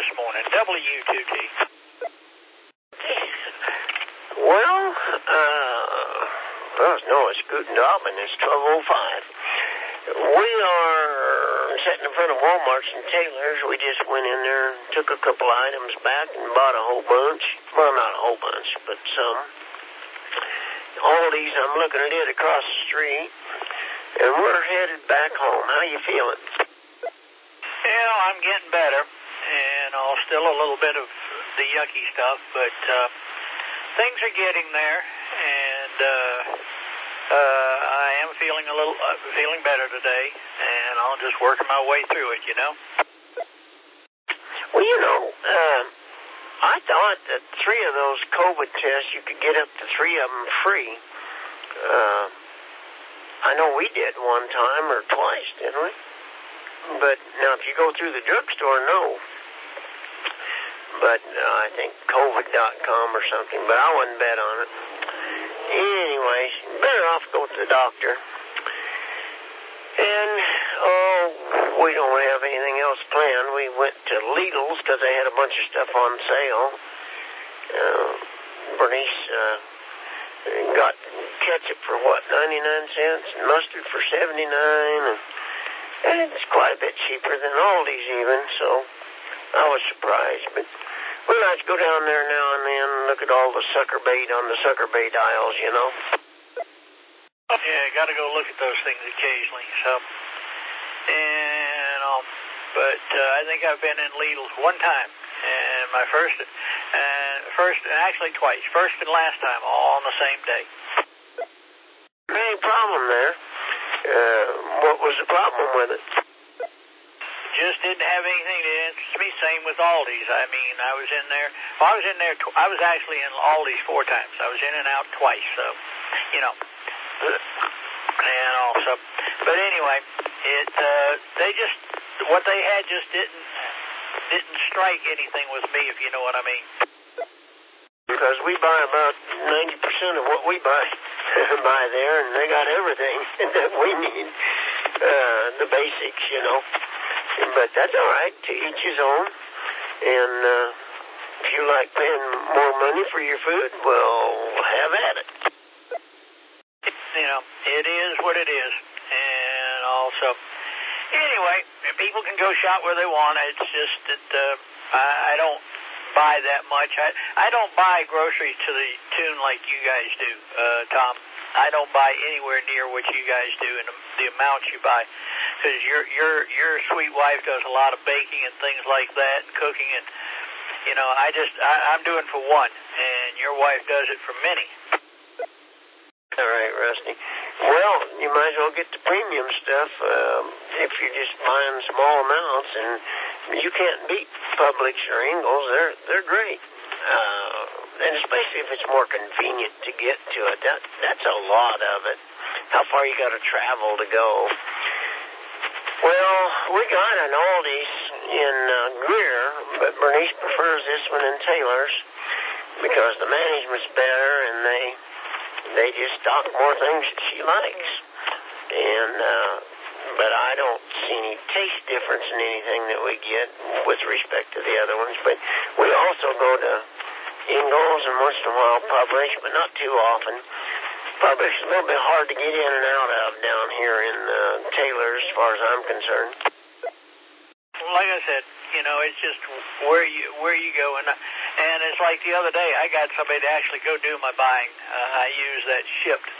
this morning. W2T. Well, no, it's Guten Abend. It's 12:05. We are sitting in front of Walmart's and Taylor's. We just went in there, took a couple items back, and bought a whole bunch. Well, not a whole bunch, but some. Aldi's, I'm looking at it across the street, and we're headed back home. How you feeling? Well, I'm getting better, and still a little bit of the yucky stuff, but things are getting there, and I am feeling feeling better today, and I'll just working my way through it, you know. Well, I thought that 3 of those COVID tests, you could get up to 3 of them free. I know we did one time or twice, didn't we? But now if you go through the drugstore, no. But I think COVID.com or something, but I wouldn't bet on it. Anyways, better off go to the doctor. And, we don't have anything else planned. We went to Lidl's because they had a bunch of stuff on sale. Bernice got ketchup for, 99 cents, and mustard for 79, and it's quite a bit cheaper than Aldi's even, so I was surprised. But we like to go down there now and then and look at all the sucker bait on the sucker bait aisles, you know. Yeah, got to go look at those things occasionally. So, but I think I've been in Lidl's one time, and my first, actually twice, first and last time, all on the same day. Any problem there? What was the problem with it? Just didn't have anything to interest me. Same with Aldi's. I mean, I was in there. I was actually in Aldi's 4 times. I was in and out twice. So, you know. And also, but anyway, what they had just didn't strike anything with me, if you know what I mean. Because we buy about 90% of what we buy there, and they got everything that we need, the basics, you know. But that's all right, to each his own. And if you like paying more money for your food, well, have at it. You know, it is what it is. And also, anyway, people can go shop where they want. It's just that I don't buy that much. I don't buy groceries to the tune like you guys do, Tom. I don't buy anywhere near what you guys do and the amounts you buy, because your sweet wife does a lot of baking and things like that, and cooking, and you know, I'm doing for one, and your wife does it for many. All right, Rusty. Well, you might as well get the premium stuff if you're just buying small amounts, and you can't beat Publix or Ingles. They're great. And especially if it's more convenient to get to it. That's a lot of it. How far you got to travel to go. Well, we got an Aldi's in Greer, but Bernice prefers this one in Taylor's because the management's better and they just stock more things that she likes. And but I don't see any taste difference in anything that we get with respect to the other ones. But we also go to Ingles and once in a while Publix, but not too often. Publix is a little bit hard to get in and out of down here in Taylor's, as far as I'm concerned. Like I said, you know, it's just where you go, and it's like the other day, I got somebody to actually go do my buying. I use that shipped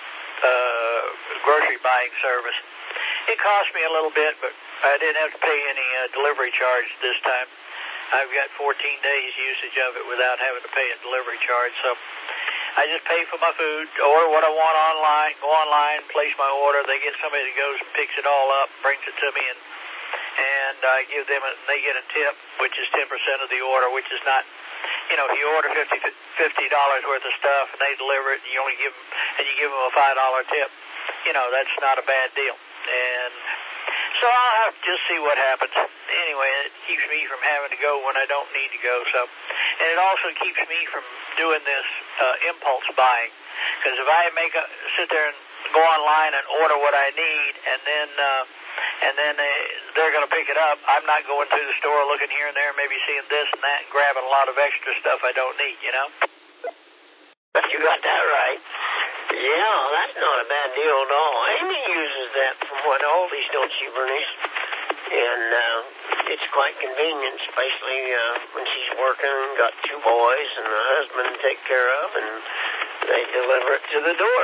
grocery buying service. It cost me a little bit, but I didn't have to pay any delivery charge this time. I've got 14 days usage of it without having to pay a delivery charge, so I just pay for my food, order what I want online, go online, place my order. They get somebody that goes and picks it all up, brings it to me, and I give them they get a tip, which is 10% of the order, which is not, you know, if you order $50 worth of stuff and they deliver it, and you give them a $5 tip, you know, that's not a bad deal. And so I'll have to just see what happens. Anyway, it keeps me from having to go when I don't need to go. So, and it also keeps me from doing this impulse buying, because if I sit there and go online and order what I need, and then and then they're going to pick it up. I'm not going through the store looking here and there, maybe seeing this and that, and grabbing a lot of extra stuff I don't need, you know? You got that right. Yeah, that's not a bad deal at all. Amy uses that from what Aldi's, don't she, Bernice? And it's quite convenient, especially when she's working and got 2 boys and a husband to take care of, and they deliver it to the door.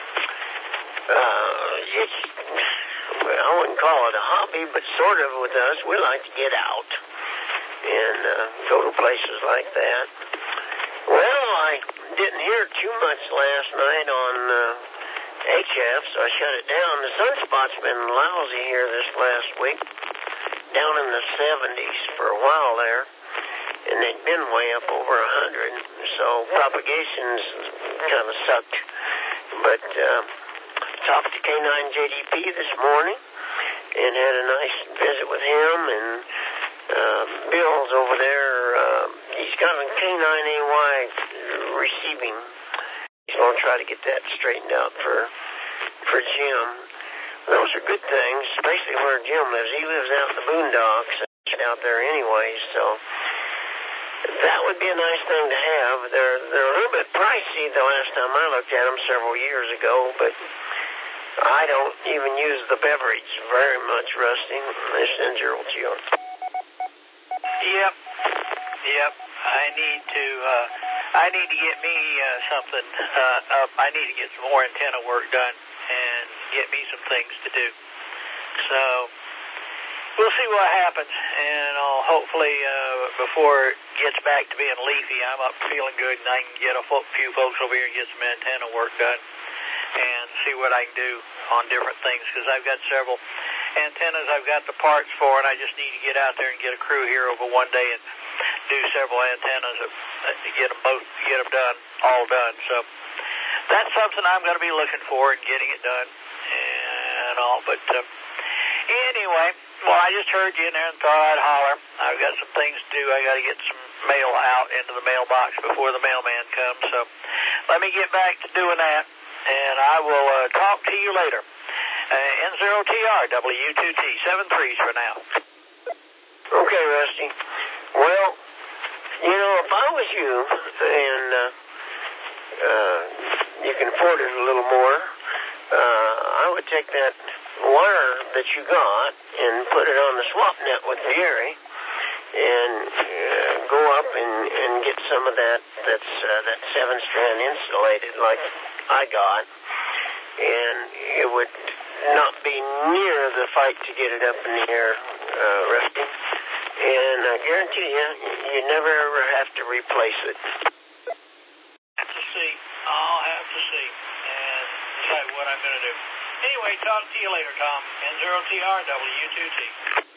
Well, I wouldn't call it a hobby, but sort of with us. We like to get out and go to places like that. Well, I didn't hear too much last night on HF, so I shut it down. The sunspot's been lousy here this last week, down in the 70s for a while there, and they'd been way up over 100, so propagation's kind of sucked. But talked to K9JDP this morning and had a nice visit with him, and Bill's over there. He's got a K9AY receiving. He's going to try to get that straightened out for Jim. Those are good things, especially where Jim lives. He lives out in the boondocks out there anyway, so that would be a nice thing to have. They're a little bit pricey the last time I looked at them several years ago, but I don't even use the beverage very much, Rusty. This is Gerald to you. Yep. I need to get me something up. I need to get some more antenna work done and get me some things to do. So we'll see what happens, and hopefully before it gets back to being leafy, I'm up feeling good, and I can get a few folks over here and get some antenna work done and see what I can do on different things, because I've got several antennas I've got the parts for, and I just need to get out there and get a crew here over one day and do several antennas to get them done, all done. So that's something I'm going to be looking for and getting it done and all. But anyway, well, I just heard you in there and thought I'd holler. I've got some things to do. I got to get some mail out into the mailbox before the mailman comes. So let me get back to doing that, and I will talk to you later. N0TR, W2T, 73s for now. Okay, Rusty. Well, you know, if I was you, and you can afford it a little more, I would take that wire that you got and put it on the swap net with the Erie and go up and get some of that 7-strand insulated like I got, and it would not be near the fight to get it up in the air, Rusty. And I guarantee you never ever have to replace it. I'll have to see and decide what I'm going to do. Anyway, talk to you later, Tom. N0TR, W2T.